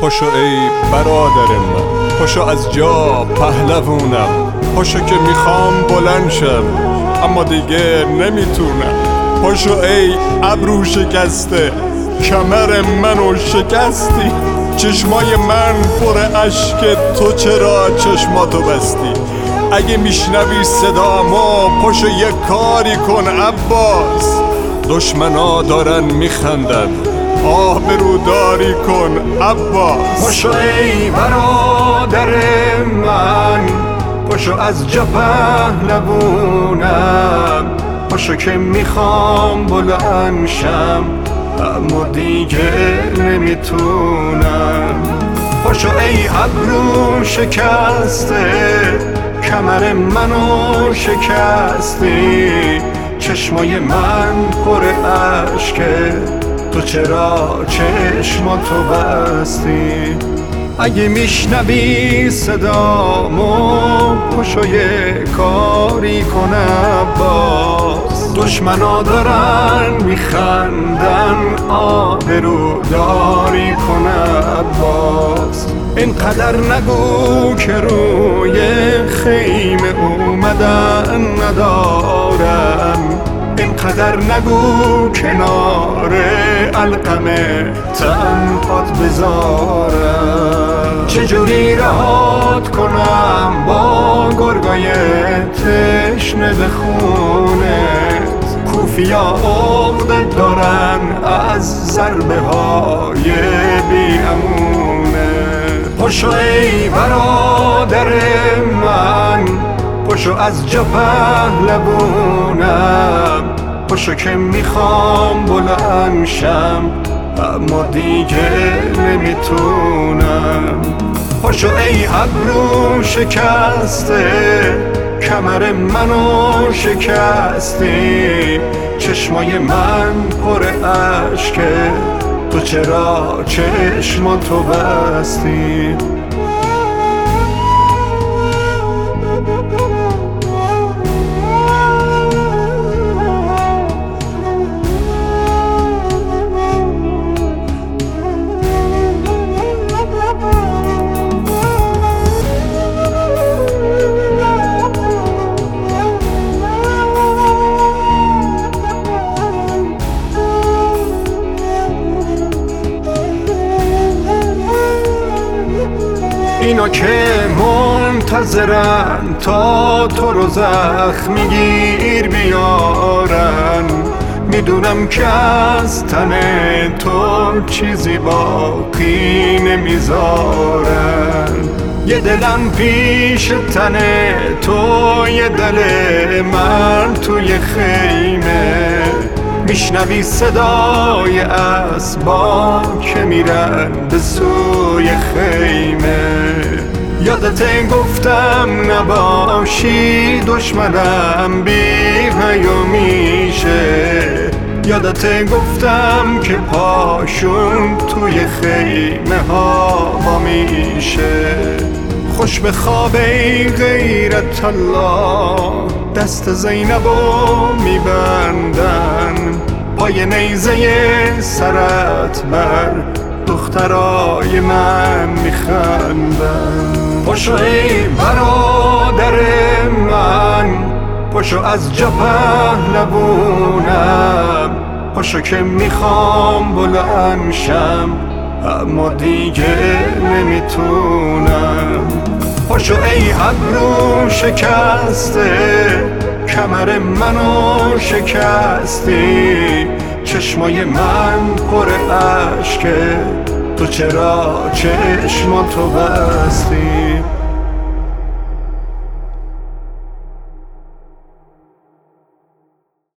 پاشو ای برادر من، پاشو از جا پهلوونم، پاشو که میخوام بلند شم اما دیگه نمیتونم. پاشو ای ابرو شکسته، کمر منو شکستی، چشمای من پر اشک، تو چرا چشماتو بستی؟ اگه میشنوی صدامو پاشو یه کاری کن عباس، دشمنا دارن میخندن، آبروداری کن عباس. پاشو ای برادر من، پاشو از جا پهلوونم، پاشو که میخوام بلند شم اما دیگه نمیتونم. پاشو ای ابرو شکسته، کمر منو شکستی، چشمای من پر اشکه، تو چرا چشماتو بستی؟ اگه میشنوی صدامو پاشو یه کاری کنم باز، دشمنا دارن میخندن، آبروداری کنم باز. اینقدر نگو که روی خیمه اومدن ندارم، اینقدر نگو کنار القمه تنهات بذارم. چجوری رهات کنم با گرگای تشنه به خونت؟ کوفیا عقده دارن از ضربه های بیامونه. پاشو ای برادر من، پاشو از جا پهلوونم، پاشو که میخوام بلند شم اما دیگه نمیتونم. پاشو ای ابرو شکسته، کمر منو شکستی، چشمای من پر اشکه، تو چرا چشماتو بستی؟ اینا که منتظرن تا تو رو زخمی گیر بیارن، میدونم که از تن تو چیزی باقی نمیذارن. یه دلم پیش تن تو، یه دل من توی خیمه، میشنوی صدای اسبا که میرن به سوی خیمه. یادت گفتم نباشی دشمنم بی پیامیشه، یادت گفتم که پاشون توی خیمه ها با میشه. خوش به خواب ای غیرت الله، دست زینبو میبندن، پای نیزه سرت بر دخترای من میخندن. پاشو ای برادر من، پاشو از جا پهلوونم، پاشو که میخوام بلند شم اما دیگه نمیتونم. پاشو ای ابرو شکسته، کمر منو شکستی، چشمای من پر اشکه، تو چرا چشماتو بستی؟